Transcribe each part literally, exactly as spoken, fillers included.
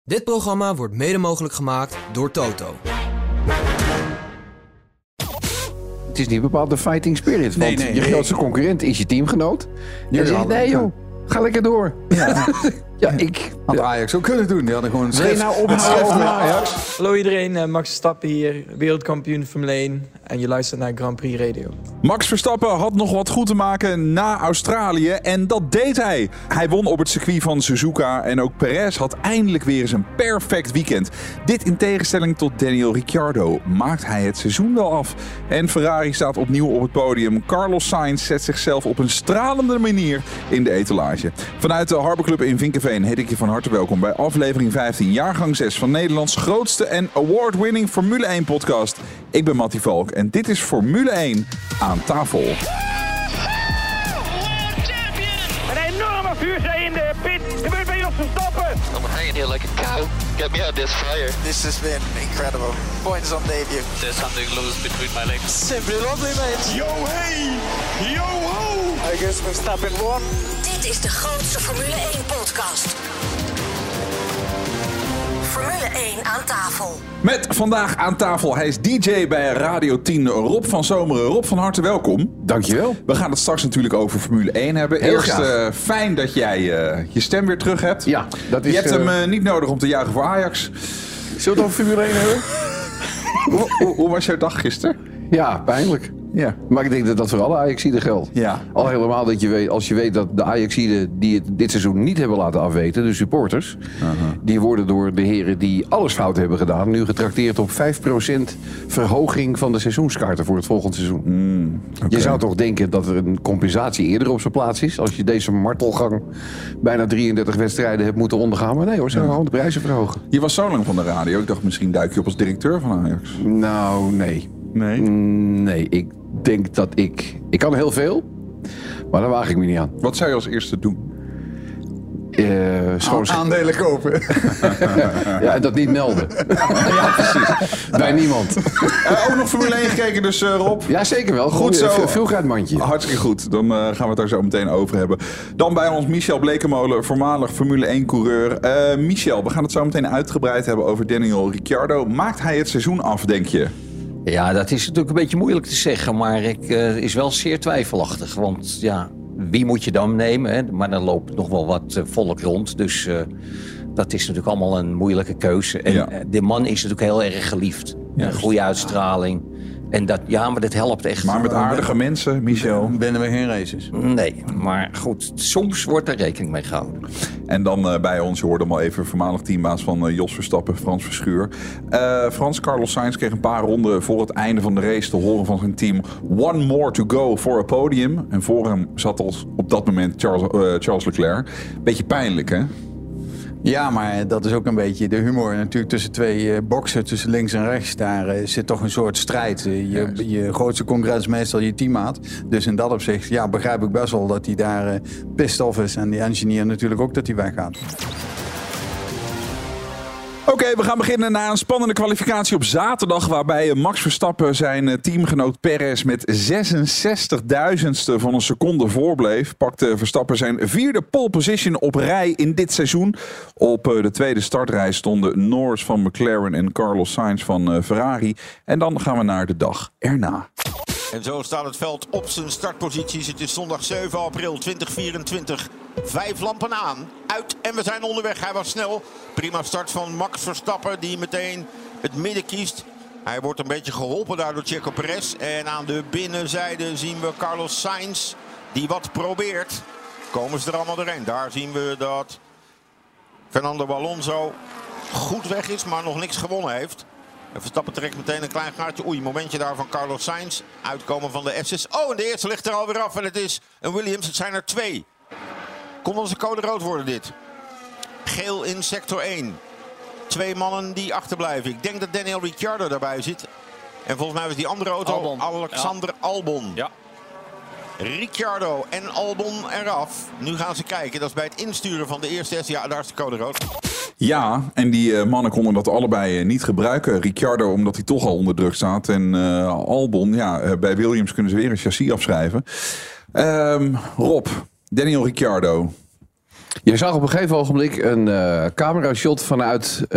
Dit programma wordt mede mogelijk gemaakt door Toto. Het is niet bepaald de fighting spirit. Nee, Want nee, je nee. grootste concurrent is je teamgenoot. En je zegt, nee joh, ga lekker door. Ja. Ja, ik... Had Ajax ook kunnen doen. Die hadden gewoon een Wil je schrift, nou een ophouden schrift over naar Ajax? Hallo iedereen, uh, Max Verstappen hier, wereldkampioen Formule één. En je luistert naar Grand Prix Radio. Max Verstappen had nog wat goed te maken na Australië en dat deed hij. Hij won op het circuit van Suzuka en ook Perez had eindelijk weer eens een perfect weekend. Dit in tegenstelling tot Daniel Ricciardo maakt hij het seizoen wel af. En Ferrari staat opnieuw op het podium. Carlos Sainz zet zichzelf op een stralende manier in de etalage. Vanuit de Harbor Club in Vinkenveen heet ik je van harte welkom bij aflevering vijftien, jaargang zes van Nederlands grootste en award-winning Formule één podcast. Ik ben Mattie Valk en dit is Formule één aan tafel. Een enorme vuurzee in de pit. Gebeurt bij Jos Verstappen. I'm hanging here like a cow. Get me out of this fire. This has been incredible. Points on debut. There's something loose between my legs. Simply lovely, mate. Yo hey, yo ho. I guess Verstappen won. Dit is de grootste Formule één podcast. Formule één aan tafel. Met vandaag aan tafel, hij is D J bij Radio tien, Rob van Zomeren. Rob, van harte welkom. Dankjewel. We gaan het straks natuurlijk over Formule één hebben. Heel Eerst graag. uh, fijn dat jij uh, je stem weer terug hebt. Ja, dat is... Je hebt uh, hem uh, niet nodig om te juichen voor Ajax. Zullen we het over Formule één hebben? hoe, hoe, hoe was jouw dag gisteren? Ja, pijnlijk. Ja. Maar ik denk dat dat voor alle Ajaxiden geldt. Ja. Al helemaal dat je weet, als je weet dat de Ajaxiden die het dit seizoen niet hebben laten afweten, de supporters, uh-huh. die worden door de heren die alles fout hebben gedaan, nu getrakteerd op vijf procent verhoging van de seizoenskaarten voor het volgende seizoen. Mm, okay. Je zou toch denken dat er een compensatie eerder op zijn plaats is, als je deze martelgang bijna drieëndertig wedstrijden hebt moeten ondergaan. Maar nee hoor, ze gaan ja. gewoon de prijzen verhogen. Je was zo lang van de radio, ik dacht misschien duik je op als directeur van Ajax. Nou, nee. Nee? Nee, ik denk dat ik... Ik kan heel veel, maar daar waag ik me niet aan. Wat zou je als eerste doen? Uh, schoon... Aandelen kopen. Ja, en dat niet melden. Ja, precies. Bij niemand. Uh, ook nog Formule één gekeken dus, uh, Rob? Ja, zeker wel. Goed zo. Vroeg uit mandje. Hartstikke goed. Dan uh, gaan we het daar zo meteen over hebben. Dan bij ons Michel Blekemolen, voormalig Formule één coureur. Uh, Michel, we gaan het zo meteen uitgebreid hebben over Daniel Ricciardo. Maakt hij het seizoen af, denk je? Ja, dat is natuurlijk een beetje moeilijk te zeggen, maar het uh, is wel zeer twijfelachtig. Want ja, wie moet je dan nemen? Hè? Maar dan loopt nog wel wat uh, volk rond, dus uh, dat is natuurlijk allemaal een moeilijke keuze. En ja. uh, de man is natuurlijk heel erg geliefd. Ja, een goede uitstraling. En dat, ja, maar dat helpt echt. Maar met aardige mensen, Michel. Binnen we geen races. Nee, maar goed, soms wordt er rekening mee gehouden. En dan uh, bij ons, je hoorde hem al even, voormalig teambaas van uh, Jos Verstappen, Frans Verschuur. Uh, Frans, Carlos Sainz kreeg een paar ronden voor het einde van de race te horen van zijn team. One more to go voor een podium. En voor hem zat als op dat moment Charles, uh, Charles Leclerc. Beetje pijnlijk, hè? Ja, maar dat is ook een beetje de humor. Natuurlijk tussen twee uh, boksen, tussen links en rechts. Daar uh, zit toch een soort strijd. Uh, je, je grootste concurrent is meestal je teammaat. Dus in dat opzicht ja, begrijp ik best wel dat hij daar uh, pissed off is. En die engineer natuurlijk ook dat hij weggaat. Oké, okay, we gaan beginnen na een spannende kwalificatie op zaterdag, waarbij Max Verstappen zijn teamgenoot Perez met zesenzestigduizendste van een seconde voorbleef. Pakte Verstappen zijn vierde pole position op rij in dit seizoen. Op de tweede startrij stonden Norris van McLaren en Carlos Sainz van Ferrari. En dan gaan we naar de dag erna. En zo staat het veld op zijn startposities. Het is zondag zeven april tweeduizend vierentwintig. Vijf lampen aan. Uit en we zijn onderweg. Hij was snel. Prima start van Max Verstappen die meteen het midden kiest. Hij wordt een beetje geholpen daar door Checo Perez. En aan de binnenzijde zien we Carlos Sainz die wat probeert. Komen ze er allemaal doorheen. Daar zien we dat Fernando Alonso goed weg is, maar nog niks gewonnen heeft. En Verstappen trekt meteen een klein gaatje. Oei, momentje daar van Carlos Sainz. Uitkomen van de S S. Oh, en de eerste ligt er alweer af. En het is een Williams. Het zijn er twee. Kon onze code rood worden dit. Geel in sector één. Twee mannen die achterblijven. Ik denk dat Daniel Ricciardo daarbij zit. En volgens mij was die andere auto Albon. Alexander ja. Albon. Ja. Ricciardo en Albon eraf. Nu gaan ze kijken. Dat is bij het insturen van de eerste S. Ja, daar is de code rood. Ja, en die uh, mannen konden dat allebei uh, niet gebruiken. Ricciardo omdat hij toch al onder druk staat. En uh, Albon, ja, uh, bij Williams kunnen ze weer een chassis afschrijven. Um, Rob, Daniel Ricciardo. Je zag op een gegeven ogenblik een uh, camera-shot vanuit uh,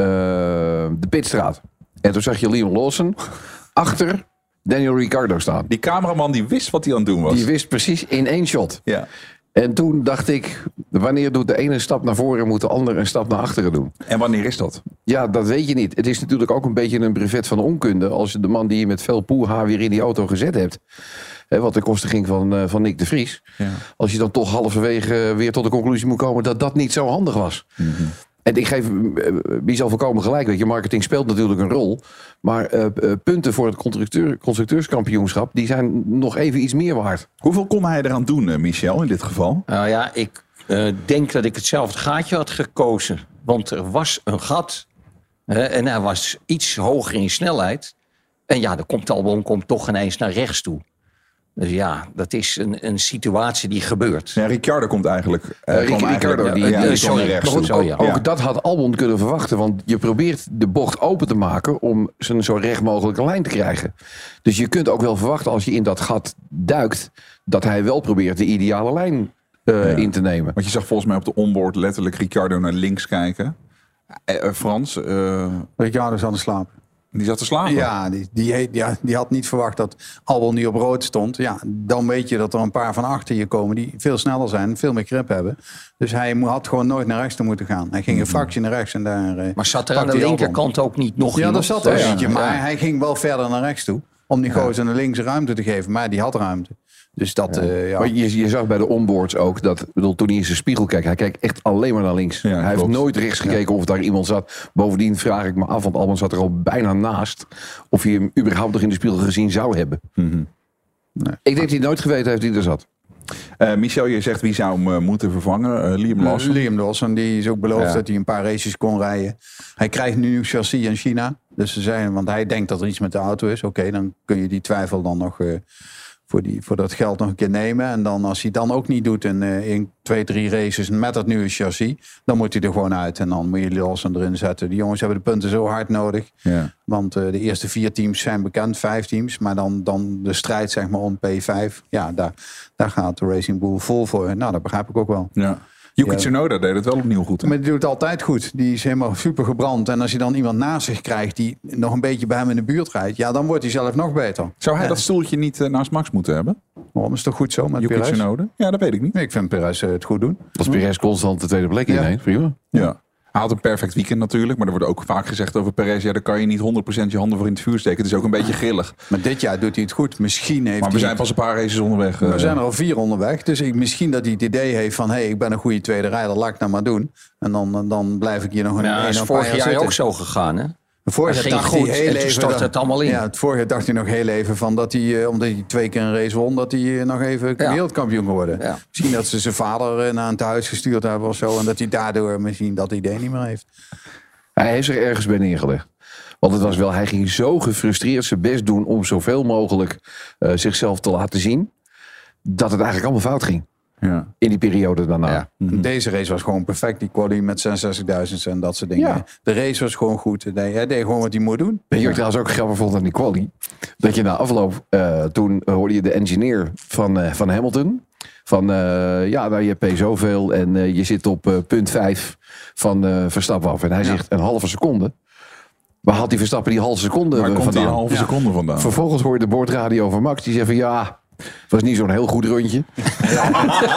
de pitstraat. En toen zag je Liam Lawson achter Daniel Ricciardo staan. Die cameraman die wist wat hij aan het doen was. Die wist precies in één shot. Ja. En toen dacht ik, wanneer doet de ene een stap naar voren... moet de ander een stap naar achteren doen. En wanneer is dat? Ja, dat weet je niet. Het is natuurlijk ook een beetje een brevet van onkunde... als je de man die je met veel poeha weer in die auto gezet hebt... Hè, wat de kosten ging van, uh, van Nick de Vries... Ja. Als je dan toch halverwege weer tot de conclusie moet komen... dat dat niet zo handig was. Mm-hmm. En ik geef uh, Michel volkomen gelijk. Weet je, marketing speelt natuurlijk een rol. Maar uh, uh, punten voor het constructeur, constructeurskampioenschap... die zijn nog even iets meer waard. Hoeveel kon hij eraan doen, uh, Michel, in dit geval? Nou ja, ik uh, denk dat ik hetzelfde gaatje had gekozen. Want er was een gat. Uh, en hij was iets hoger in snelheid. En ja, de komt Albon komt toch ineens naar rechts toe. Dus ja, dat is een, een situatie die gebeurt. Ja, Ricciardo komt eigenlijk... Uh, uh, Ricciardo, eigenlijk, die, ja, die, die sorry, rechts ook, toe. ook, Ja. ook dat had Albon kunnen verwachten. Want je probeert de bocht open te maken... om zo'n zo recht mogelijke lijn te krijgen. Dus je kunt ook wel verwachten als je in dat gat duikt... dat hij wel probeert de ideale lijn uh, ja. in te nemen. Want je zag volgens mij op de onboard letterlijk Ricciardo naar links kijken. Uh, uh, Frans... Uh... Ricciardo is aan de slapen. Die zat te slapen? Ja die, die, ja, die had niet verwacht dat Albon niet op rood stond. Ja, dan weet je dat er een paar van achter je komen die veel sneller zijn, veel meer grip hebben. Dus hij had gewoon nooit naar rechts te moeten gaan. Hij ging een fractie naar rechts en daar... Maar zat er aan de linkerkant ook niet nog Ja, iemand? dat zat er ja, eentje, ja. maar hij ging wel verder naar rechts toe. Om die gozer een linkse ruimte te geven. Maar die had ruimte. Dus dat, ja. Uh, ja. Maar je, je zag bij de onboards ook dat, bedoel, toen hij in zijn spiegel kijkt, hij kijkt echt alleen maar naar links. Ja, hij klopt. heeft nooit rechts gekeken ja. of daar iemand zat. Bovendien vraag ik me af, want Albon zat er al bijna naast, of hij hem überhaupt nog in de spiegel gezien zou hebben. Mm-hmm. Nee. Ik denk dat hij nooit geweten heeft wie er zat. Uh, Michel, je zegt wie zou hem uh, moeten vervangen? Uh, Liam Lawson? Uh, Liam Lawson, die is ook beloofd ja. dat hij een paar races kon rijden. Hij krijgt nu een chassis in China. Dus ze zijn, want hij denkt dat er iets met de auto is. Oké, okay, dan kun je die twijfel dan nog uh, voor, die, voor dat geld nog een keer nemen. En dan als hij dan ook niet doet in, uh, in twee, drie races met dat nieuwe chassis, dan moet hij er gewoon uit. En dan moet je Lawson erin zetten. Die jongens hebben de punten zo hard nodig. Ja. Want uh, de eerste vier teams zijn bekend, vijf teams. Maar dan, dan de strijd zeg maar om P vijf. Ja, daar, daar gaat de Racing Bull vol voor. Nou, dat begrijp ik ook wel. Ja. Yuki Tsunoda deed het wel opnieuw goed. Hè? Maar die doet het altijd goed. Die is helemaal super gebrand. En als je dan iemand naast zich krijgt die nog een beetje bij hem in de buurt rijdt, ja, dan wordt hij zelf nog beter. Zou hij ja. dat stoeltje niet uh, naast Max moeten hebben? Waarom is het toch goed zo met Yuki Perez? Tsunoda? Ja, dat weet ik niet. Nee, ik vind Perez uh, het goed doen. Als Perez constant de tweede plek inneemt, ja. prima. Ja. Hij had een perfect weekend natuurlijk. Maar er wordt ook vaak gezegd over Perez. Ja, daar kan je niet honderd procent je handen voor in het vuur steken. Het is ook een beetje grillig. Maar dit jaar doet hij het goed. Misschien heeft maar we hij... zijn pas een paar races onderweg. We uh... zijn er al vier onderweg. Dus ik, misschien dat hij het idee heeft van... hé, hey, ik ben een goede tweede rijder. Laat ik nou maar doen. En dan, dan blijf ik hier nog een, ja, een, is een vorig paar jaar jaar zitten. ook zo gegaan, hè? Vorig jaar dacht goed, hij heel en even... stort het allemaal in. Ja, het vorig jaar dacht hij nog heel even van dat hij... Uh, omdat hij twee keer een race won... dat hij uh, nog even ja. wereldkampioen geworden. Ja. Misschien dat ze zijn vader uh, naar een thuis gestuurd hebben of zo... en dat hij daardoor misschien dat idee niet meer heeft. Hij heeft zich ergens bij neergelegd. Want het was wel, hij ging zo gefrustreerd zijn best doen... om zoveel mogelijk uh, zichzelf te laten zien... dat het eigenlijk allemaal fout ging. Ja. In die periode daarna. Ja. Mm-hmm. Deze race was gewoon perfect. Die quali met zesenzestigduizend en dat soort dingen. Ja. De race was gewoon goed. Hij deed gewoon wat hij moet doen. Weet je wat ik trouwens ook grappig vond aan die quali? Dat je na afloop, uh, toen hoorde je de engineer van, uh, van Hamilton... Van, uh, ja, nou, je hebt P zoveel en uh, je zit op uh, punt vijf van uh, Verstappen af. En hij ja. zegt een halve seconde. Waar had die Verstappen die halve seconde Waar uh, komt vandaan? die halve ja. seconde vandaan? Vervolgens hoor je de boordradio van Max. Die zegt van, ja, het was niet zo'n heel goed rondje. Ja.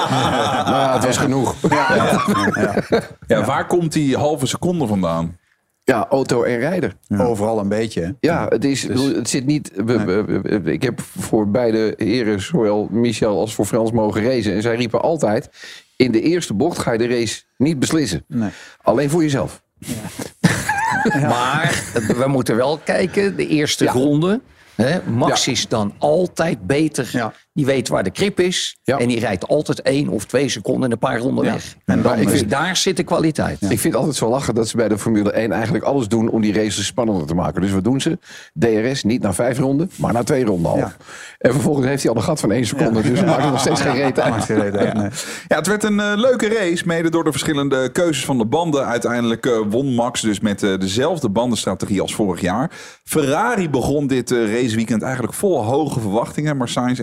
nou, het was genoeg. Ja, ja. Ja. Ja, waar komt die halve seconde vandaan? Ja, auto en rijder. Ja. Overal een beetje. Hè? Ja, het, is, dus, het zit niet... We, we, we, ik heb voor beide heren, zowel Michel als voor Frans, mogen racen. En zij riepen altijd, in de eerste bocht ga je de race niet beslissen. Nee. Alleen voor jezelf. Ja. Ja. Maar we moeten wel kijken, de eerste ja. ronde... He, Max ja. is dan altijd beter. Ja. Die weet waar de krip is. Ja. En die rijdt altijd één of twee seconden en een paar ronden ja. weg. En dan, ik vind, daar zit de kwaliteit. Ja. Ik vind het altijd zo lachen dat ze bij de Formule één eigenlijk alles doen om die races spannender te maken. Dus wat doen ze? D R S niet na vijf ronden, maar na twee ronden half. Ja. En vervolgens heeft hij al een gat van één seconde. Ja. Dus dan maakt het nog steeds geen reet uit. Ja. Nee. Ja, het werd een uh, leuke race. Mede door de verschillende keuzes van de banden. Uiteindelijk uh, won Max dus met uh, dezelfde bandenstrategie als vorig jaar. Ferrari begon dit uh, raceweekend eigenlijk vol hoge verwachtingen. Maar Sainz en uh,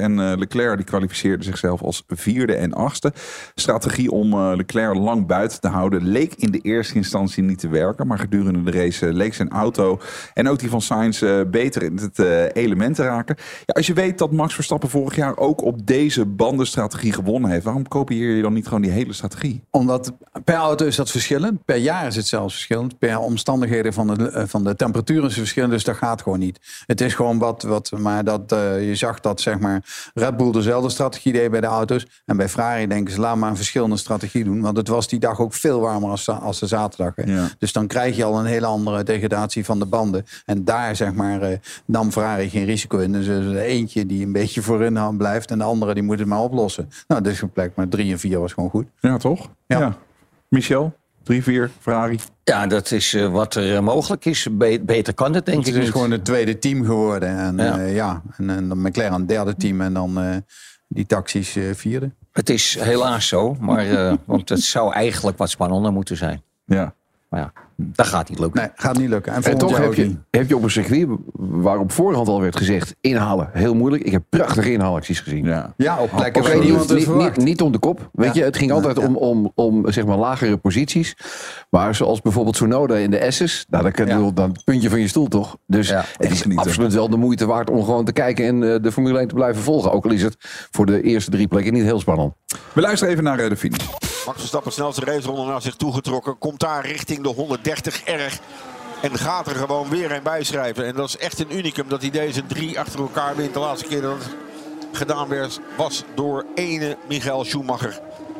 Leclerc die kwalificeerde zichzelf als vierde en achtste. Strategie om uh, Leclerc lang buiten te houden leek in de eerste instantie niet te werken. Maar gedurende de race uh, leek zijn auto en ook die van Sainz uh, beter in het uh, element te raken. Ja, als je weet dat Max Verstappen vorig jaar ook op deze bandenstrategie gewonnen heeft, waarom kopieer je dan niet gewoon die hele strategie? Omdat per auto is dat verschillend. Per jaar is het zelfs verschillend. Per omstandigheden van de, van de temperatuur is het verschillend. Dus dat gaat gewoon niet. Het is gewoon wat... wat maar dat, uh, je zag dat zeg maar Red Bull dezelfde strategie deed bij de auto's. En bij Ferrari denken ze, laat maar een verschillende strategie doen. Want het was die dag ook veel warmer als, als de zaterdag. Ja. Dus dan krijg je al een hele andere degradatie van de banden. En daar zeg maar uh, nam Ferrari geen risico in. Dus er is eentje die een beetje voorin blijft. En de andere die moet het maar oplossen. Nou, dus een plek. Maar drie en vier was gewoon goed. Ja, toch? Ja. ja. Michel? drie vier, Ferrari. Ja, dat is uh, wat er uh, mogelijk is. Be- beter kan het, denk het ik. Het is niet. gewoon het tweede team geworden. En ja, uh, ja. en, en dan McLaren een derde team. En dan uh, die taxis uh, vierde. Het is helaas zo. Maar, uh, want het zou eigenlijk wat spannender moeten zijn. Ja. Maar ja, dat gaat niet lukken. Nee, gaat niet lukken. En, en toch heb je, heb je op een circuit waar op voorhand al werd gezegd, inhalen, heel moeilijk. Ik heb prachtige inhaalacties gezien. Ja, ja op plekken waar niemand het verwacht. Niet, niet om de kop. Weet ja. je, het ging altijd ja. om, om, om zeg maar lagere posities. Maar zoals bijvoorbeeld Tsunoda in de S's, nou, dan kan je ja. dan het puntje van je stoel toch. Dus ja, het is niet absoluut wel de moeite waard om gewoon te kijken en uh, de Formule één te blijven volgen. Ook al is het voor de eerste drie plekken niet heel spannend. We luisteren even naar uh, de finish. Max Verstappen snelste raceronde naar zich toegetrokken. Komt daar richting de honderddertig erg. En gaat er gewoon weer een bijschrijven. En dat is echt een unicum dat hij deze drie achter elkaar wint. De laatste keer dat het gedaan werd was door ene Michael Schumacher.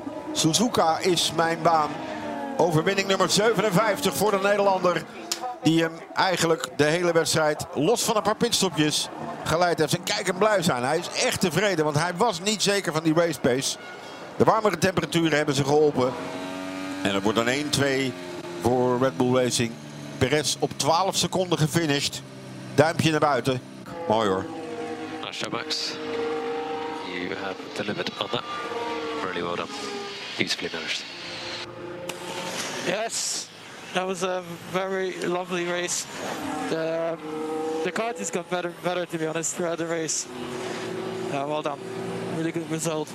Suzuka is mijn baan. Overwinning nummer zevenenvijftig voor de Nederlander. Die hem eigenlijk de hele wedstrijd, los van een paar pitstopjes, geleid heeft. En kijk hem blij zijn. Hij is echt tevreden, want hij was niet zeker van die race pace. De warmere temperaturen hebben ze geholpen. En het wordt dan één twee voor Red Bull Racing. Perez op twaalf seconden gefinished. Duimpje naar buiten. Mooi hoor. Nice job, Max. You have delivered on that. Really well done. Beautifully managed. Yes, that was a very lovely race. The the car just got better, better to be honest, throughout the race. Uh, well done. Really good result.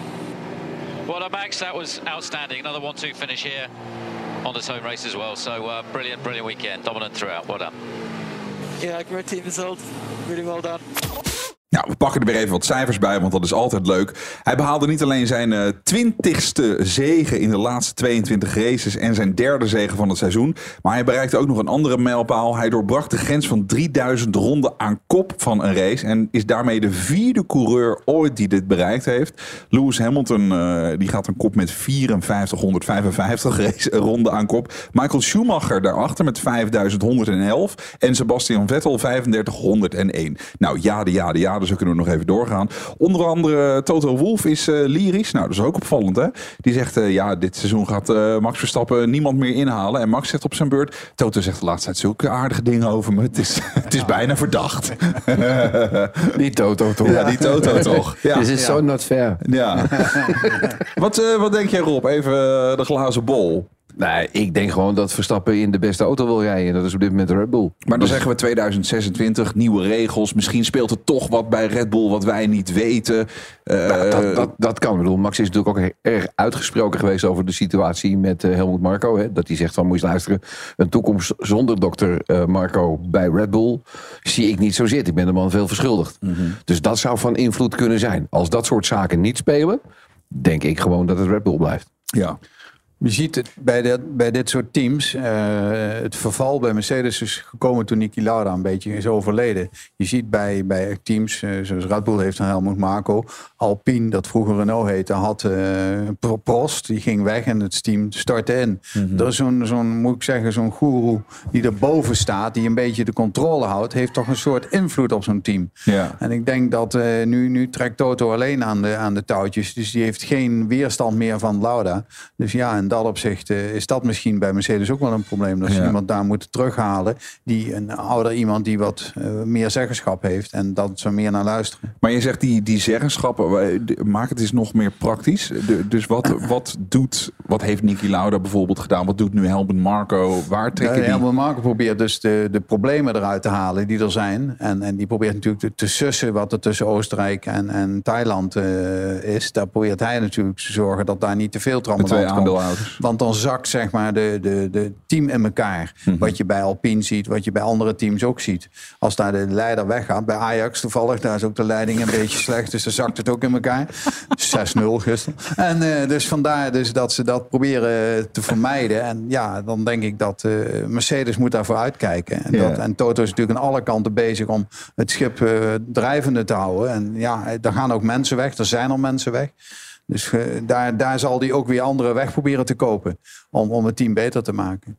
Well done, Max. That was outstanding. Another one two finish here on its own race as well. So uh, brilliant, brilliant weekend. Dominant throughout. Well done. Yeah, great team result. Really well done. Nou, we pakken er weer even wat cijfers bij, want dat is altijd leuk. Hij behaalde niet alleen zijn twintigste uh, zege in de laatste tweeëntwintig races en zijn derde zege van het seizoen. Maar hij bereikte ook nog een andere mijlpaal. Hij doorbrak de grens van drieduizend ronden aan kop van een race. En is daarmee de vierde coureur ooit die dit bereikt heeft. Lewis Hamilton uh, die gaat een kop met vierduizendvijfhonderdvijfenvijftig race, ronden aan kop. Michael Schumacher daarachter met vijfduizend honderdelf. En Sebastian Vettel vijfendertig honderdéén. Nou, jade, jade, jade. Dus we kunnen we nog even doorgaan. Onder andere Toto Wolff is uh, lyrisch. Nou, dat is ook opvallend, hè? Die zegt, uh, ja, dit seizoen gaat uh, Max Verstappen niemand meer inhalen. En Max zegt op zijn beurt, Toto zegt de laatste tijd zulke aardige dingen over me. Het is, het is ja. bijna verdacht. Die Toto toch? Ja, die Toto toch. Ja. This is ja. so not fair. Ja. wat, uh, wat denk jij, Rob? Even uh, de glazen bol. Nee, ik denk gewoon dat Verstappen in de beste auto wil rijden. En dat is op dit moment Red Bull. Maar dan dus zeggen we tweeduizend zesentwintig, nieuwe regels. Misschien speelt er toch wat bij Red Bull wat wij niet weten. Uh, nou, dat, dat, dat kan. Ik bedoel, Max is natuurlijk ook erg uitgesproken geweest over de situatie met uh, Helmut Marko. Hè? Dat hij zegt van, moet je luisteren, een toekomst zonder dokter uh, Marko bij Red Bull zie ik niet zo zitten. Ik ben de man veel verschuldigd. Mm-hmm. Dus dat zou van invloed kunnen zijn. Als dat soort zaken niet spelen, denk ik gewoon dat het Red Bull blijft. Ja. Je ziet het bij, de, bij dit soort teams, uh, het verval bij Mercedes is gekomen toen Niki Lauda een beetje is overleden. Je ziet bij, bij teams, uh, zoals Red Bull heeft een Helmut Marko, Alpine, dat vroeger Renault heette, had uh, Prost, die ging weg en het team startte in. Mm-hmm. Er is zo'n, zo'n, moet ik zeggen, zo'n goeroe die erboven staat, die een beetje de controle houdt, heeft toch een soort invloed op zo'n team. Ja. En ik denk dat uh, nu, nu trekt Toto alleen aan de, aan de touwtjes, dus die heeft geen weerstand meer van Lauda. Dus ja, en dat opzicht uh, is dat misschien bij Mercedes ook wel een probleem. Dat ze ja. iemand daar moeten terughalen. Die een ouder iemand die wat uh, meer zeggenschap heeft. En dat ze meer naar luisteren. Maar je zegt die, die zeggenschappen, maak het eens nog meer praktisch. De, dus wat, wat doet, wat heeft Niki Lauda bijvoorbeeld gedaan? Wat doet nu Helmut Marko? Waar trekken ja, die? Helmut Marko probeert dus de, de problemen eruit te halen die er zijn. En, en die probeert natuurlijk te, te sussen wat er tussen Oostenrijk en, en Thailand uh, is. Daar probeert hij natuurlijk te zorgen dat daar niet te veel trammeland komt. Want dan zakt zeg maar de, de, de team in elkaar. Mm-hmm. Wat je bij Alpine ziet, wat je bij andere teams ook ziet. Als daar de leider weggaat, bij Ajax toevallig, daar is ook de leiding een beetje slecht. Dus dan zakt het ook in elkaar. zes nul gisteren. En uh, dus vandaar dus dat ze dat proberen te vermijden. En ja, dan denk ik dat uh, Mercedes moet daarvoor uitkijken. En, dat, yeah. en Toto is natuurlijk aan alle kanten bezig om het schip uh, drijvende te houden. En ja, daar gaan ook mensen weg. Er zijn al mensen weg. Dus uh, daar, daar zal hij ook weer andere weg proberen te kopen. Om, om het team beter te maken.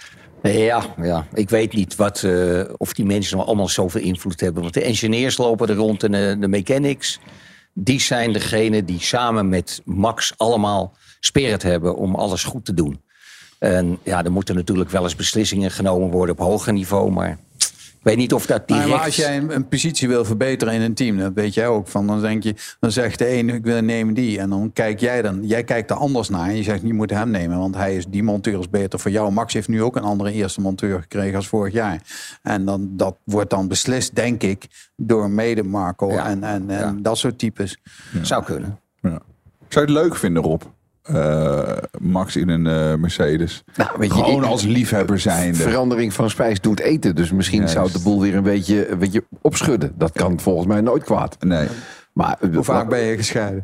Ja, ja, ik weet niet wat, uh, of die mensen nog allemaal zoveel invloed hebben. Want de engineers lopen er rond en de, de mechanics. Die zijn degene die samen met Max allemaal spirit hebben om alles goed te doen. En ja, er moeten natuurlijk wel eens beslissingen genomen worden op hoger niveau. Maar ik weet niet of dat direct... Maar als jij een, een positie wil verbeteren in een team, dat weet jij ook. Van, dan denk je, dan zegt de een, ik wil nemen die. En dan kijk jij dan, jij kijkt er anders naar. En je zegt, je moet hem nemen, want hij is, die monteur is beter voor jou. Max heeft nu ook een andere eerste monteur gekregen als vorig jaar. En dan, dat wordt dan beslist, denk ik, door mede Marco ja. en, en, en ja. dat soort types. Ja. Zou kunnen. Ja. Zou je het leuk vinden, Rob? Uh, Max in een uh, Mercedes. Nou, weet je, gewoon als liefhebber zijnde. Verandering van spijs doet eten. Dus misschien yes. zou de boel weer een beetje, een beetje opschudden. Dat kan volgens mij nooit kwaad. Nee. Maar, Hoe vaak ben je gescheiden?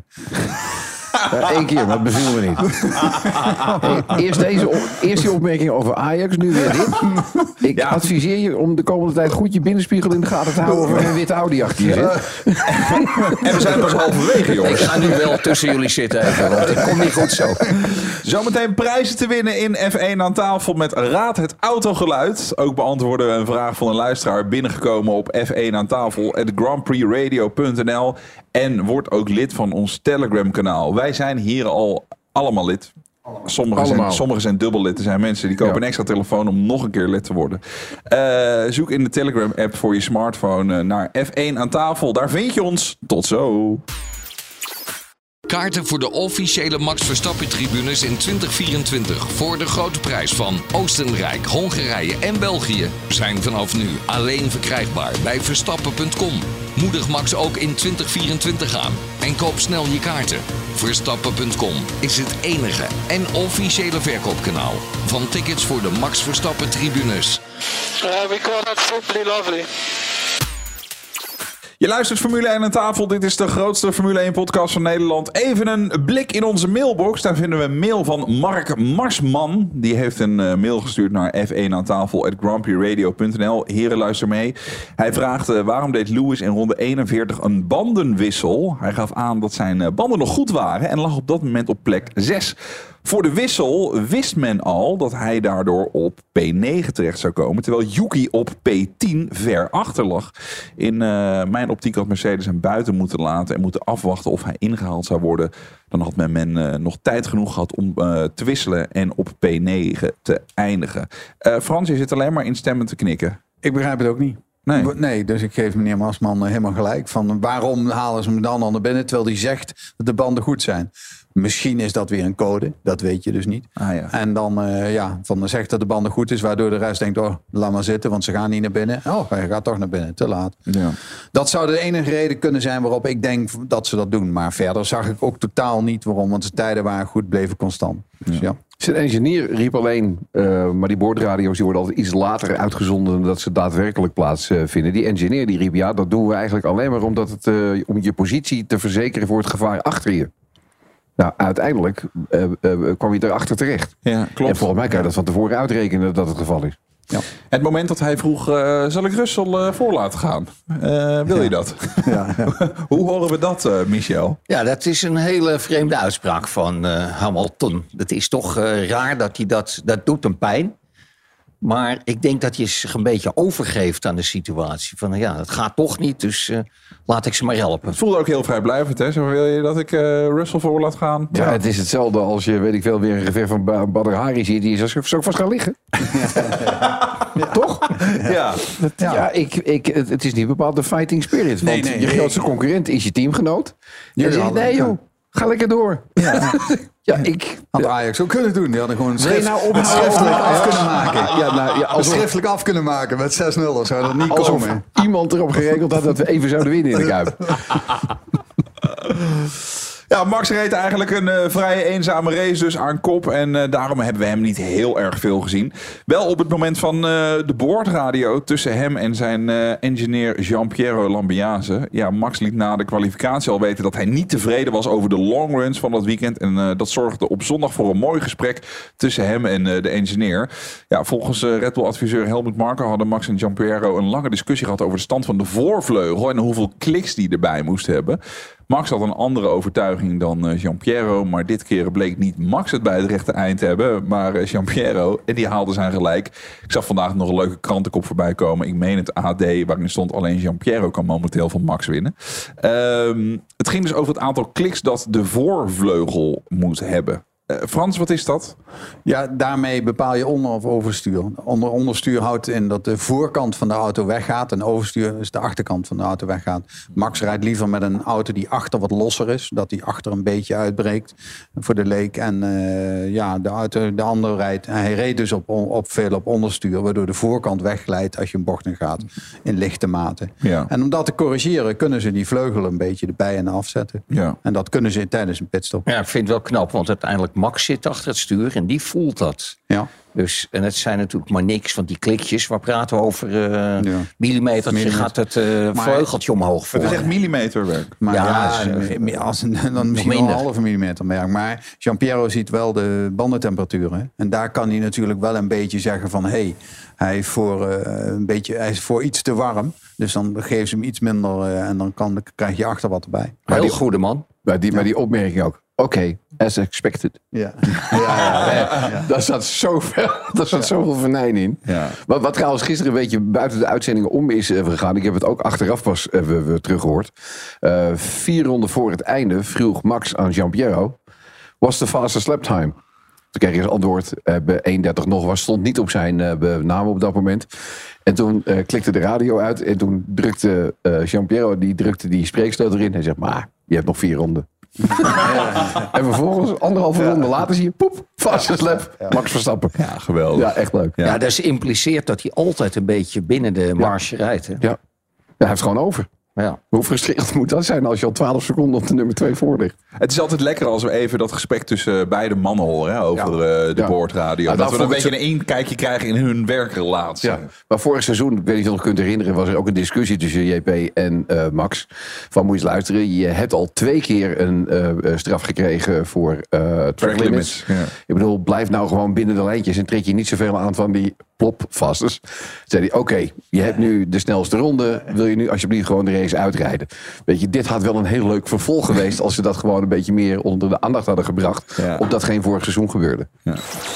Eén uh, keer, maar dat beviel me niet. Hey, eerst, deze op, eerst die opmerking over Ajax, nu weer dit. Ik ja. adviseer je om de komende tijd goed je binnenspiegel in de gaten te houden... of er een witte Audi achter je zit. En we zijn pas halverwege, jongens. Ik ga nu wel tussen jullie zitten even, want het komt niet goed zo. Zometeen prijzen te winnen in F één aan tafel met Raad het autogeluid. Ook beantwoorden we een vraag van een luisteraar binnengekomen op F één aan tafel at grandprixradio punt n l. En wordt ook lid van ons Telegram kanaal. Wij zijn hier al allemaal lid. Sommigen zijn, sommige zijn dubbel lid. Er zijn mensen die kopen ja. een extra telefoon om nog een keer lid te worden. Uh, zoek in de Telegram app voor je smartphone uh, naar F één aan tafel. Daar vind je ons. Tot zo. Kaarten voor de officiële Max Verstappen-tribunes in twintig vierentwintig... voor de grote prijs van Oostenrijk, Hongarije en België... zijn vanaf nu alleen verkrijgbaar bij verstappen punt com. Moedig Max ook in twintig vierentwintig aan en koop snel je kaarten. verstappen punt com is het enige en officiële verkoopkanaal van tickets voor de Max Verstappen-tribunes. Uh, we call that simply lovely. Je luistert Formule één aan tafel. Dit is de grootste Formule één podcast van Nederland. Even een blik in onze mailbox. Daar vinden we een mail van Mark Marsman. Die heeft een uh, mail gestuurd naar F één aan tafel at grandprixradio punt n l. Heren, luister mee. Hij vraagt uh, waarom deed Lewis in ronde eenenveertig een bandenwissel? Hij gaf aan dat zijn uh, banden nog goed waren en lag op dat moment op plek zes. Voor de wissel wist men al dat hij daardoor op P negen terecht zou komen. Terwijl Yuki op P tien ver achter lag. In uh, mijn optiek had Mercedes hem buiten moeten laten en moeten afwachten of hij ingehaald zou worden. Dan had men, men uh, nog tijd genoeg gehad om uh, te wisselen en op P negen te eindigen. Uh, Frans, je zit alleen maar instemmend te knikken. Ik begrijp het ook niet. Nee. nee, dus ik geef meneer Marsman helemaal gelijk. Van waarom halen ze hem dan al naar binnen terwijl hij zegt dat de banden goed zijn? Misschien is dat weer een code, dat weet je dus niet. Ah, ja. En dan, uh, ja, van dan zegt dat de banden goed is, waardoor de rest denkt, oh, laat maar zitten, want ze gaan niet naar binnen. Oh, hij gaat toch naar binnen, te laat. Ja. Dat zou de enige reden kunnen zijn waarop ik denk dat ze dat doen. Maar verder zag ik ook totaal niet waarom, want de tijden waren goed, bleven constant. Dus ja. ja. Zijn engineer riep alleen, uh, maar die boordradio's die worden altijd iets later uitgezonden dan dat ze daadwerkelijk plaatsvinden. Die engineer die riep, ja, dat doen we eigenlijk alleen maar omdat het, uh, om je positie te verzekeren voor het gevaar achter je. Nou, uiteindelijk uh, uh, kwam je erachter terecht. Ja, klopt. En volgens mij kan je dat van tevoren uitrekenen dat het geval is. Ja. Het moment dat hij vroeg, uh, zal ik Russell uh, voor laten gaan? Uh, wil ja. je dat? Ja, ja. Hoe horen we dat, uh, Michel? Ja, dat is een hele vreemde uitspraak van uh, Hamilton. Het is toch uh, raar dat hij dat, dat doet hem pijn. Maar ik denk dat je zich een beetje overgeeft aan de situatie. Van ja, het gaat toch niet, dus uh, laat ik ze maar helpen. Het voelde ook heel vrijblijvend, hè? Zo wil je dat ik uh, Russell voor laat gaan? Ja, ja, het is hetzelfde als je, weet ik veel, weer een gevecht van ba- Badr Hari ziet. Die is zo vast gaan liggen. Ja. Toch? Ja. Dat, ja, ja ik, ik, het, het is niet bepaald de fighting spirit. Want nee, nee, je grootste nee. concurrent is je teamgenoot. En dan zeg je, nee joh, ga lekker door. Ja. Ja, ik had Ajax ook kunnen doen. Die hadden gewoon schrift, nou op, schriftelijk oh, af kunnen maken. Ja, nou, ja, als schriftelijk af kunnen maken met zes nul. Zou dat niet alsof komen. Iemand erop geregeld had dat we even zouden winnen in de Kuip. Ja, Max reed eigenlijk een uh, vrij eenzame race dus aan kop. En uh, daarom hebben we hem niet heel erg veel gezien. Wel op het moment van uh, de boordradio tussen hem en zijn uh, engineer Jean-Pierre Lambiase. Ja, Max liet na de kwalificatie al weten dat hij niet tevreden was over de longruns van dat weekend. En uh, dat zorgde op zondag voor een mooi gesprek tussen hem en uh, de engineer. Ja, volgens uh, Red Bull-adviseur Helmut Marko hadden Max en Jean-Pierre een lange discussie gehad over de stand van de voorvleugel en hoeveel kliks die erbij moest hebben. Max had een andere overtuiging dan Jean-Pierre, maar dit keer bleek niet Max het bij het rechte eind te hebben, maar Jean-Pierre, en die haalde zijn gelijk. Ik zag vandaag nog een leuke krantenkop voorbij komen. Ik meen het A D, waarin stond alleen Jean-Pierre kan momenteel van Max winnen. Um, het ging dus over het aantal kliks dat de voorvleugel moet hebben. Uh, Frans, wat is dat? Ja, daarmee bepaal je onder- of overstuur. Onder onderstuur houdt in dat de voorkant van de auto weggaat en overstuur is de achterkant van de auto weggaat. Max rijdt liever met een auto die achter wat losser is, dat die achter een beetje uitbreekt voor de leek. En uh, ja, de auto, de andere rijdt, hij reed dus op, op veel op onderstuur, waardoor de voorkant wegglijdt als je een bocht in gaat in lichte mate. Ja. En om dat te corrigeren kunnen ze die vleugel een beetje erbij en afzetten. Ja. En dat kunnen ze tijdens een pitstop. Ja, ik vind het wel knap, want uiteindelijk Max zit achter het stuur en die voelt dat. Ja. Dus, en het zijn natuurlijk maar niks, want die klikjes, waar praten we over? Uh, ja. Millimeter, Millimeter. gaat het uh, vleugeltje omhoog voor. Het is echt millimeterwerk. Maar ja, ja, ja als een, dan misschien wel een halve millimeter merk. Maar Jean-Pierre ziet wel de bandentemperaturen. En daar kan hij natuurlijk wel een beetje zeggen van, hé, hey, hij, is voor, uh, een beetje, hij is voor iets te warm. Dus dan geven ze hem iets minder uh, en dan kan, krijg je achter wat erbij. Heel die, goede man. Maar die, maar die opmerking ook. Oké, okay, as expected. Ja. Ja, ja, ja, ja. Daar zat zoveel, daar zat ja. zoveel venijn in. Ja. Wat, wat trouwens gisteren een beetje buiten de uitzendingen om is gegaan. Ik heb het ook achteraf pas hebben we teruggehoord. Uh, vier ronden voor het einde vroeg Max aan Jean-Pierre: what's the fastest lap time? Toen kreeg hij als antwoord uh, één dertig nog was. Stond niet op zijn uh, naam op dat moment. En toen uh, klikte de radio uit. En toen drukte uh, Jean-Pierre die, drukte die spreeksleutel in. Hij zegt, maar je hebt nog vier ronden. Ja. En vervolgens, anderhalve ja. ronde later zie je, poep, fastest lap, ja. Max Verstappen. Ja, geweldig. Ja, echt leuk. Ja, ja, dat impliceert dat hij altijd een beetje binnen de marge ja. rijdt. Hè? Ja. ja, hij heeft gewoon over. Ja. Hoe frustrerend moet dat zijn als je al twaalf seconden op de nummer twee voor ligt? Het is altijd lekker als we even dat gesprek tussen beide mannen horen, hè, over ja. uh, de ja. boordradio. Ja, dat we een beetje een inkijkje krijgen in hun werkrelatie. Ja. Maar vorig seizoen, ik weet niet of je nog kunt herinneren, was er ook een discussie tussen J P en uh, Max. Van moet je eens luisteren, je hebt al twee keer een uh, straf gekregen voor uh, track, track limits. limits. Ja. Ik bedoel, blijf nou gewoon binnen de lijntjes en trek je niet zoveel aan van die plopvasters. Zei hij, oké, okay, je hebt nu de snelste ronde, wil je nu alsjeblieft gewoon de race uitrijden? Weet je, dit had wel een heel leuk vervolg geweest als ze dat gewoon een beetje meer onder de aandacht hadden gebracht. Ja. Op dat geen vorig seizoen gebeurde. Ja.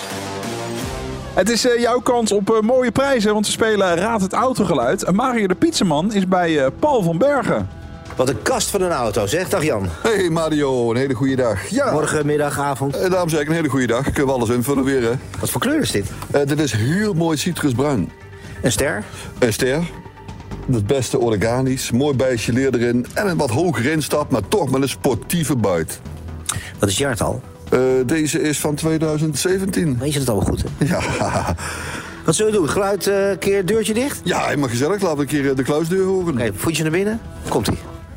Het is uh, jouw kans op uh, mooie prijzen, want we spelen Raad het Autogeluid. Mario de Pizzaman is bij uh, Paul van Bergen. Wat een kast van een auto, zeg. Dag Jan. Hey Mario, een hele goede dag. Ja. Morgen, middag, avond. Uh, daarom zeg ik een hele goede dag. Kunnen we alles invullen weer, hè? Wat voor kleur is dit? Uh, dit is heel mooi citrusbruin. Een ster? Een ster. Het beste organisch, mooi bijtje leer erin en een wat hogere instap, maar toch met een sportieve buit. Wat is het jaartal? Uh, deze is van tweeduizend zeventien. Weet je het allemaal goed, hè? Ja. Wat zullen we doen? Geluid, uh, keer deurtje dicht? Ja, helemaal gezellig. Laten we een keer de kluisdeur horen. Oké, okay, voetje naar binnen. Komt-ie.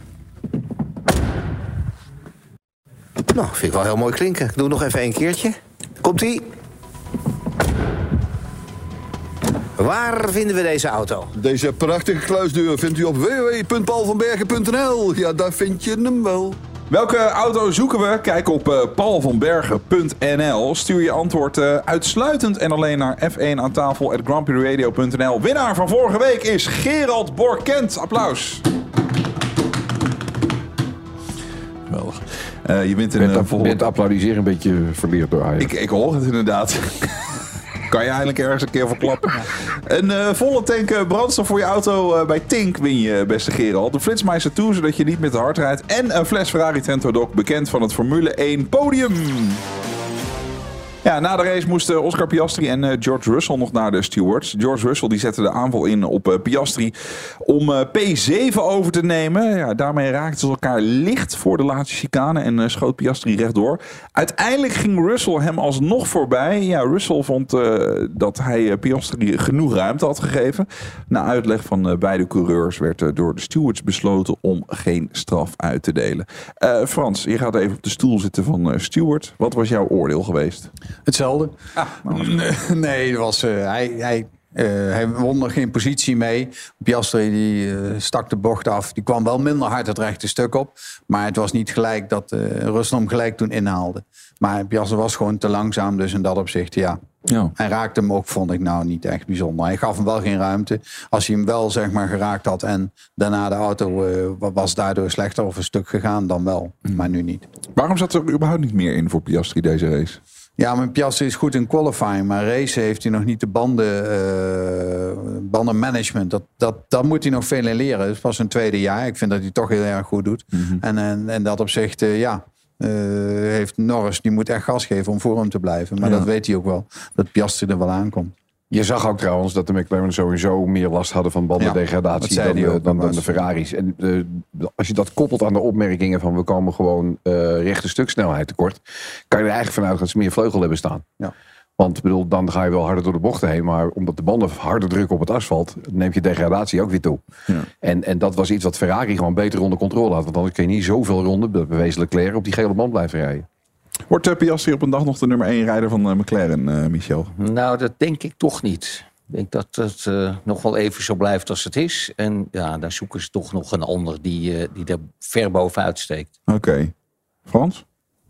Nou, vind ik wel heel mooi klinken. Ik doe nog even een keertje. Komt-ie. Waar vinden we deze auto? Deze prachtige kluisdeur vindt u op w w w punt paul van bergen punt n l. Ja, daar vind je hem wel. Welke auto zoeken we? Kijk op uh, paul van bergen punt n l. Stuur je antwoord uh, uitsluitend en alleen naar f één aan tafel at grand prix radio punt n l. Winnaar van vorige week is Gerald Borkent. Applaus. Geweldig. Uh, je wint een... Uh, vol... Het applaudisseren een beetje verleerd door Ajax. Ik, ik hoor het inderdaad. kan je eindelijk ergens een keer verklappen. Een uh, volle tank uh, brandstof voor je auto uh, bij Tink win je, beste Gerald. De Flitsmeister Tour, zodat je niet met te hard rijdt. En een fles Ferrari Trento Doc, bekend van het Formule één podium. Ja, na de race moesten Oscar Piastri en uh, George Russell nog naar de stewards. George Russell die zette de aanval in op uh, Piastri om uh, P zeven over te nemen. Ja, daarmee raakten ze elkaar licht voor de laatste chicane en uh, schoot Piastri rechtdoor. Uiteindelijk ging Russell hem alsnog voorbij. Ja, Russell vond uh, dat hij uh, Piastri genoeg ruimte had gegeven. Na uitleg van uh, beide coureurs werd uh, door de stewards besloten om geen straf uit te delen. Uh, Frans, je gaat even op de stoel zitten van uh, steward. Wat was jouw oordeel geweest? Hetzelfde. Ah, nee, het was, uh, hij, hij, uh, hij won er geen positie mee. Piastri die uh, stak de bocht af. Die kwam wel minder hard het rechte stuk op. Maar het was niet gelijk dat uh, Russell hem gelijk toen inhaalde. Maar Piastri was gewoon te langzaam. Dus in dat opzicht, ja. Ja. Hij raakte hem ook, vond ik nou niet echt bijzonder. Hij gaf hem wel geen ruimte. Als hij hem wel zeg maar geraakt had en daarna de auto uh, was daardoor slechter of een stuk gegaan, dan wel. Mm. Maar nu niet. Waarom zat er überhaupt niet meer in voor Piastri deze race? Ja, maar Piastri is goed in qualifying, maar race heeft hij nog niet de banden, uh, bandenmanagement. Dat, dat, dat moet hij nog veel in leren. Het is pas zijn tweede jaar. Ik vind dat hij het toch heel erg goed doet. Mm-hmm. En, en, en dat opzicht, uh, ja, uh, heeft Norris, die moet echt gas geven om voor hem te blijven. Maar ja. Dat weet hij ook wel, dat Piastri er wel aankomt. Je zag ook trouwens dat de McLaren sowieso meer last hadden van bandendegradatie ja, dan, uh, dan, dan de Ferraris. En uh, als je dat koppelt aan de opmerkingen van we komen gewoon uh, rechte stuk snelheid tekort, kan je er eigenlijk vanuit dat ze meer vleugel hebben staan. Ja. Want bedoel, dan ga je wel harder door de bochten heen, maar omdat de banden harder drukken op het asfalt, neemt je degradatie ook weer toe. Ja. En, en dat was iets wat Ferrari gewoon beter onder controle had. Want anders kun je niet zoveel ronden, dat bewezen Leclerc, op die gele band blijven rijden. Wordt uh, Piastri op een dag nog de nummer één rijder van uh, McLaren, uh, Michel? Nou, dat denk ik toch niet. Ik denk dat het uh, nog wel even zo blijft als het is. En ja, dan zoeken ze toch nog een ander die, uh, die er ver bovenuit steekt. Oké. Okay. Frans?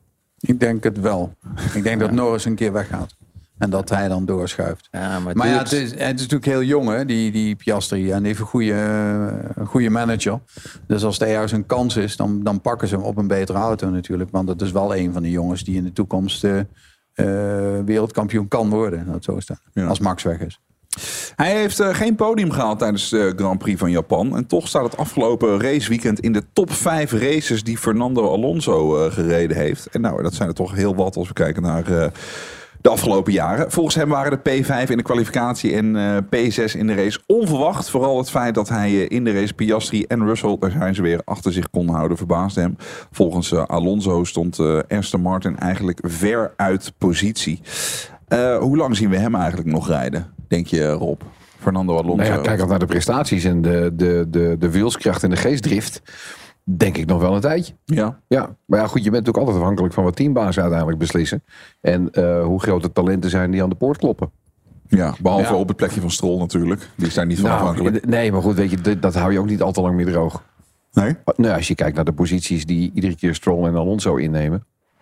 Ik denk het wel. Ik denk ja. dat Norris een keer weggaat. En dat hij dan doorschuift. Ja, maar maar ja, het, is, het is natuurlijk heel jong, hè, die, die Piastri. En die heeft een goede, uh, goede manager. Dus als het juist een kans is, dan, dan pakken ze hem op een betere auto natuurlijk. Want dat is wel een van de jongens die in de toekomst uh, uh, wereldkampioen kan worden. Dat zo staat. Ja. Als Max weg is. Hij heeft uh, geen podium gehaald tijdens de Grand Prix van Japan. En toch staat het afgelopen raceweekend in de top vijf races die Fernando Alonso uh, gereden heeft. En nou, dat zijn er toch heel wat als we kijken naar Uh, de afgelopen jaren. Volgens hem waren de P vijf in de kwalificatie en uh, P zes in de race onverwacht. Vooral het feit dat hij uh, in de race Piastri en Russell, daar zijn ze weer, achter zich kon houden, verbaasde hem. Volgens uh, Alonso stond uh, Aston Martin eigenlijk ver uit positie. Uh, hoe lang zien we hem eigenlijk nog rijden, denk je, Rob? Fernando Alonso. Nou ja, kijk al naar de prestaties en de, de, de, de wilskracht en de geestdrift. Denk ik nog wel een tijdje. Ja. ja. Maar ja, goed, je bent natuurlijk altijd afhankelijk van wat teambazen uiteindelijk beslissen. En uh, hoe groot de talenten zijn die aan de poort kloppen. Ja, behalve ja. op het plekje van Stroll natuurlijk. Die is daar niet van nou, afhankelijk. Nee, maar goed, weet je, dat, dat hou je ook niet al te lang meer droog. Nee? Nou, als je kijkt naar de posities die iedere keer Stroll en Alonso innemen.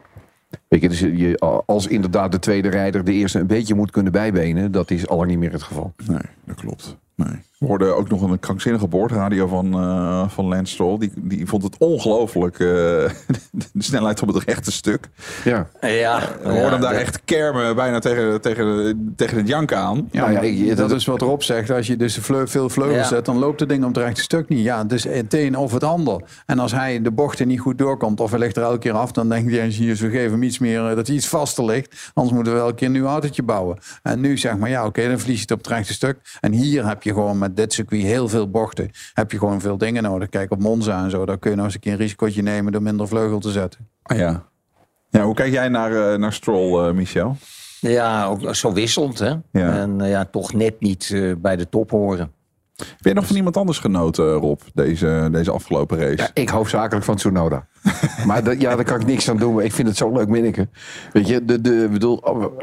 Weet je, dus je, als inderdaad de tweede rijder de eerste een beetje moet kunnen bijbenen, dat is al lang niet meer het geval. Nee, dat klopt. Nee. We hoorden ook nog een krankzinnige boordradio van, uh, van Lance Stroll. Die, die vond het ongelooflijk, uh, de snelheid op het rechte stuk. Ja. ja We hoorden ja, hem daar dat... echt kermen bijna tegen, tegen, tegen het janken aan. Ja, nou ja, dat, dat is wat Rob zegt. Als je dus vleu, veel vleugels ja. zet, dan loopt het ding op het rechte stuk niet. Ja, dus het een of het ander. En als hij de bochten niet goed doorkomt of hij ligt er elke keer af, dan denk je, hier, we geven hem iets meer, dat hij iets vaster ligt. Anders moeten we elke keer een nieuw autootje bouwen. En nu zeg maar, ja oké, okay, dan verlies je het op het rechte stuk. En hier heb je gewoon met dit circuit heel veel bochten. Heb je gewoon veel dingen nodig. Kijk op Monza en zo. Daar kun je nou eens een keer een risicootje nemen door minder vleugel te zetten. Ah, ja. Ja, hoe kijk jij naar, uh, naar Stroll, uh, Michel? Ja, ook zo wisselend, hè. Ja. En uh, ja, toch net niet uh, bij de top horen. Ben je nog van iemand anders genoten, Rob, deze, deze afgelopen race? Ja, ik hoofdzakelijk van Tsunoda. Maar de, ja, daar kan ik niks aan doen. Ik vind het zo leuk minneke. Weet je, de, de, bedoel,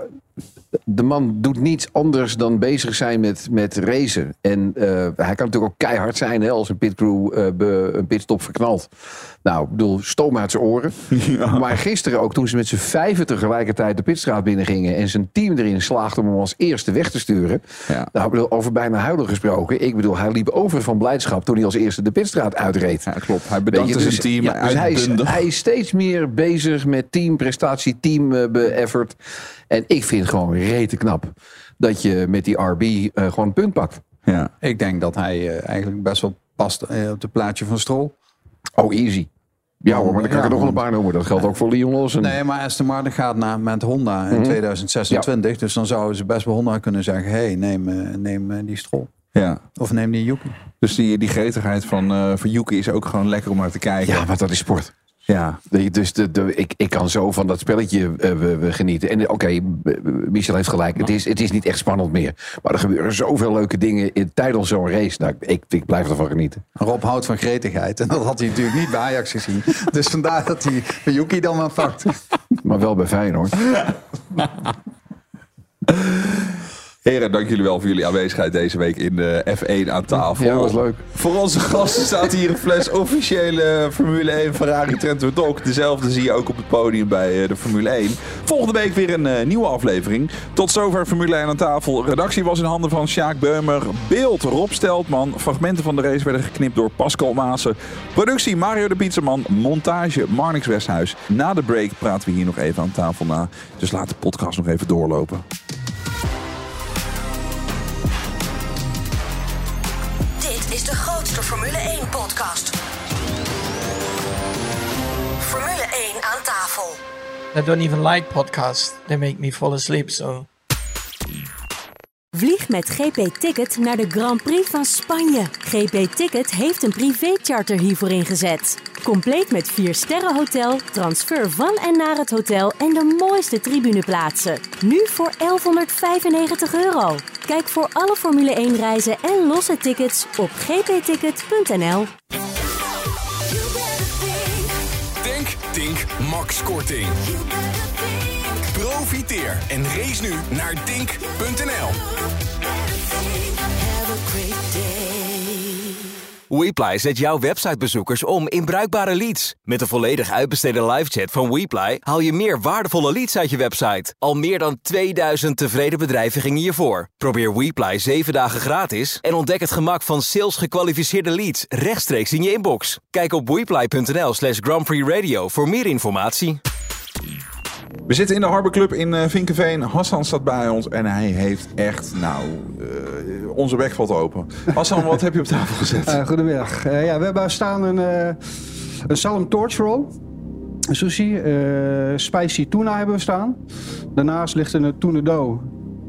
de man doet niets anders dan bezig zijn met, met racen. En uh, hij kan natuurlijk ook keihard zijn, hè, als een pitcrew uh, be, een pitstop verknalt. Nou, ik bedoel, stoom uit zijn oren. Ja. Maar gisteren ook, toen ze met z'n vijven tegelijkertijd de pitstraat binnengingen en zijn team erin slaagde om hem als eerste weg te sturen. Ja. Nou, ik bedoel, over bijna huilen gesproken. Ik bedoel, hij liep over van blijdschap toen hij als eerste de pitstraat uitreed. Ja, klopt. Hij bedankte dus, zijn team. Ja, dus hij is Uitbundig. Hij is steeds meer bezig met teamprestatie, team uh, effort. En ik vind het gewoon rete knap dat je met die R B uh, gewoon een punt pakt. Ja. Ik denk dat hij uh, eigenlijk best wel past uh, op het plaatje van Stroll. Oh, easy. Ja hoor, maar dan kan ja, ik er nog wel een paar noemen. Dat geldt ook voor Leon Lawson. Nee, maar Aston Martin gaat naar, met Honda in mm-hmm. tweeduizend zesentwintig. Ja. Dus dan zouden ze best bij Honda kunnen zeggen... hé, hey, neem, uh, neem uh, die Stroll. Ja. Of neem die Yuki. Dus die, die gretigheid van, uh, van Yuki is ook gewoon lekker om naar te kijken. Ja, maar dat is sport. Ja. Dus de, de, ik, ik kan zo van dat spelletje uh, we, we genieten. En oké, okay, Michel heeft gelijk. Het is, het is niet echt spannend meer. Maar er gebeuren zoveel leuke dingen in, tijdens zo'n race. Nou, ik, ik blijf ervan genieten. Rob houdt van gretigheid. En dat had hij natuurlijk niet bij Ajax gezien. Dus vandaar dat hij Yuki dan maar pakt. Maar wel bij Feyenoord. Heren, dank jullie wel voor jullie aanwezigheid deze week in de F één aan tafel. Ja, dat was leuk. Voor onze gasten staat hier een fles officiële Formule één Ferrari Trento Doc. Dezelfde zie je ook op het podium bij de Formule één. Volgende week weer een uh, nieuwe aflevering. Tot zover Formule één aan tafel. Redactie was in handen van Sjaak Beumer. Beeld Rob Steltman. Fragmenten van de race werden geknipt door Pascal Maassen. Productie Mario de Pizzaman. Montage Marnix Westhuis. Na de break praten we hier nog even aan tafel na. Dus laat de podcast nog even doorlopen. Is de grootste Formule één podcast. Formule één aan tafel. I don't even like podcasts. They make me fall asleep, so... Vlieg met G P Ticket naar de Grand Prix van Spanje. G P Ticket heeft een privécharter hiervoor ingezet. Compleet met vier sterren hotel, transfer van en naar het hotel en de mooiste tribuneplaatsen. Nu voor elfhonderdvijfennegentig euro. Kijk voor alle Formule één reizen en losse tickets op g p ticket punt n l. Denk, Tink, Max Korting. Profiteer en race nu naar dink punt n l. Weeply zet jouw websitebezoekers om in bruikbare leads. Met de volledig uitbesteden livechat van Weeply haal je meer waardevolle leads uit je website. Al meer dan tweeduizend tevreden bedrijven gingen hiervoor. Probeer Weeply zeven dagen gratis en ontdek het gemak van sales gekwalificeerde leads rechtstreeks in je inbox. Kijk op weeply punt n l slash Grand Prix Radio voor meer informatie. We zitten in de Harbor Club in uh, Vinkeveen. Hassan staat bij ons en hij heeft echt, nou, uh, onze weg valt open. Hassan, wat heb je op tafel gezet? Uh, goedemiddag. Uh, ja, we hebben staan een, uh, een Salem Torch Roll. Een sushi. Uh, spicy tuna hebben we staan. Daarnaast ligt een tuna dough.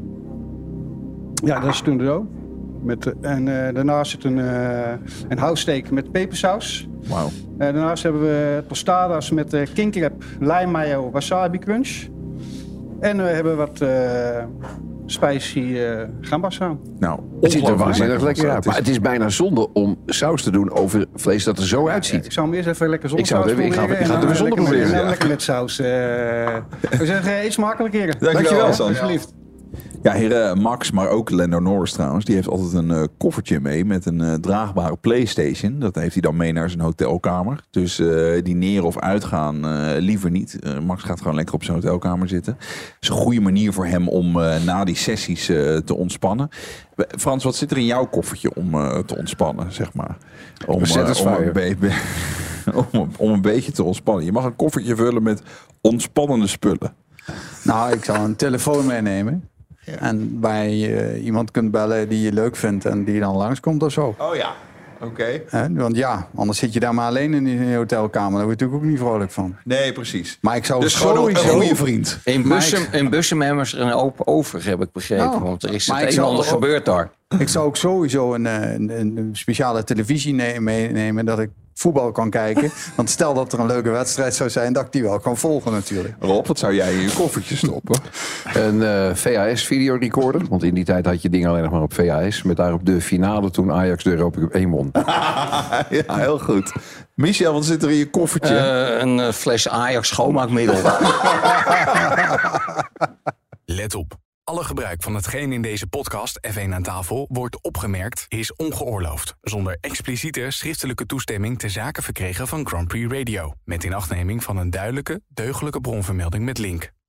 Ja, dat is tuna dough. Met, en uh, daarnaast zit een, uh, een houtsteak met pepersaus. Wauw. Uh, daarnaast hebben we tostadas met uh, king crab, lime mayo, wasabi crunch. En we hebben wat uh, spicy uh, gambas aan. Nou, het ziet er waanzinnig lekker uit. Maar het is bijna zonde om saus te doen over vlees dat er zo uitziet. Ja, ik zou hem eerst even lekker zonder saus proberen. Ik ga, ik ga het even zonder proberen. Ja, lekker met saus. Uh, we zeggen, eet smakelijk, heren. Dankjewel, Dankjewel, alsjeblieft. Ja, heren Max, maar ook Lando Norris trouwens. Die heeft altijd een uh, koffertje mee met een uh, draagbare PlayStation. Dat heeft hij dan mee naar zijn hotelkamer. Dus uh, dineren of uitgaan uh, liever niet. Uh, Max gaat gewoon lekker op zijn hotelkamer zitten. Het is een goede manier voor hem om uh, na die sessies uh, te ontspannen. Frans, wat zit er in jouw koffertje om uh, te ontspannen, zeg maar? Om, uh, om, een be- be- om, om een beetje te ontspannen. Je mag een koffertje vullen met ontspannende spullen. Nou, ik zou een telefoon meenemen. Ja. En waar je iemand kunt bellen die je leuk vindt en die dan langskomt of zo. Oh ja, oké. Okay. Want ja, anders zit je daar maar alleen in je hotelkamer. Daar word je natuurlijk ook niet vrolijk van. Nee, precies. Maar ik zou dus sowieso... een goede vriend. In Bussum, in Bussum hebben ze een open over, heb ik begrepen. Oh, want er is het een en ander gebeurd daar. Ik zou ook sowieso een, een, een speciale televisie meenemen dat ik voetbal kan kijken. Want stel dat er een leuke wedstrijd zou zijn, dat ik die wel kan volgen natuurlijk. Rob, wat zou jij in je koffertje stoppen? Een uh, V H S-videorecorder. Want in die tijd had je dingen alleen nog maar op V H S. Met daarop de finale toen Ajax de Europa Cup één won. Ja, heel goed. Michel, wat zit er in je koffertje? Uh, een uh, fles Ajax schoonmaakmiddel. Let op. Alle gebruik van hetgeen in deze podcast F één aan tafel wordt opgemerkt is ongeoorloofd. Zonder expliciete schriftelijke toestemming ter zake verkregen van Grand Prix Radio. Met inachtneming van een duidelijke, deugdelijke bronvermelding met link.